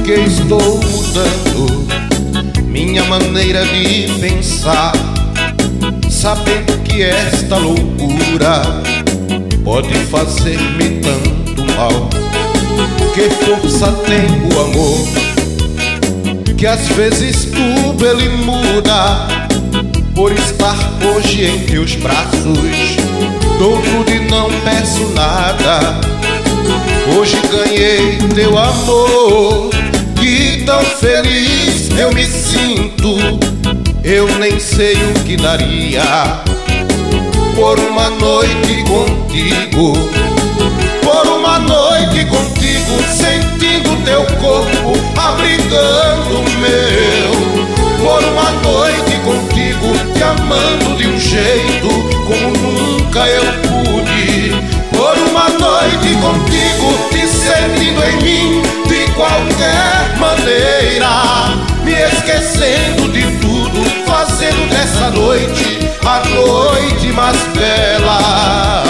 que estou mudando minha maneira de pensar, sabendo que esta loucura pode fazer-me tanto mal. Que força tem o amor, que às vezes tudo ele muda. Por estar hoje em teus braços, dou tudo e não peço nada. Hoje ganhei teu amor, que tão feliz eu me sinto. Eu nem sei o que daria por uma noite contigo. Por uma noite contigo, sentindo teu corpo abrigando o meu. Por uma noite contigo, te amando de um jeito como nunca eu pude. Por uma noite contigo, te sentindo em mim de qualquer maneira, me esquecendo de tudo, fazendo dessa noite a noite mais bela.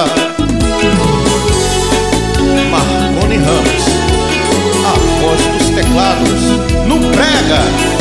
Marconi Ramos, a voz dos teclados, no Brega.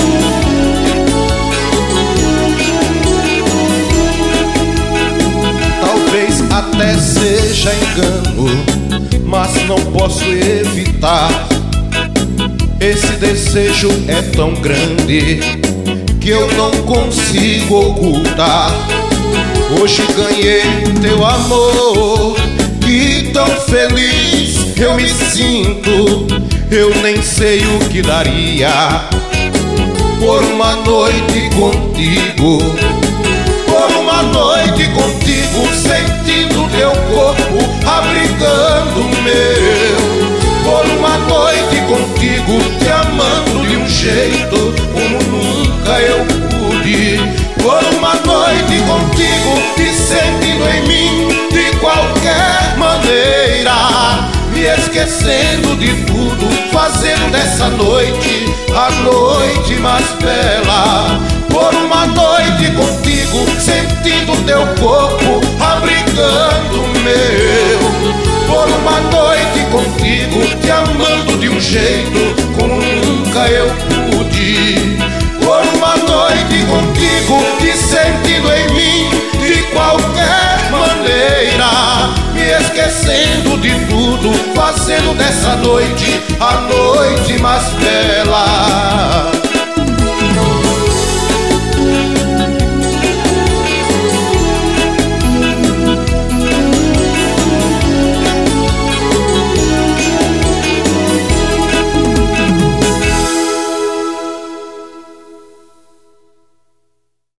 Talvez até seja engano, mas não posso evitar. Esse desejo é tão grande que eu não consigo ocultar. Hoje ganhei teu amor, que tão feliz eu me sinto. Eu nem sei o que daria por uma noite contigo. Por uma noite contigo, sentindo teu corpo abrigando o meu. Por uma noite contigo, te amando de um jeito como nunca eu pude. Por uma noite contigo, te sentindo em mim de qualquer maneira, me esquecendo de tudo, fazendo dessa noite a noite mais bela. Por uma noite contigo, sentindo teu corpo abrigando o meu. Por uma noite contigo, te amando de um jeito como nunca eu pude. Por uma noite contigo, te sentindo em mim de qualquer maneira, me esquecendo de tudo, fazendo dessa noite a noite mais bela.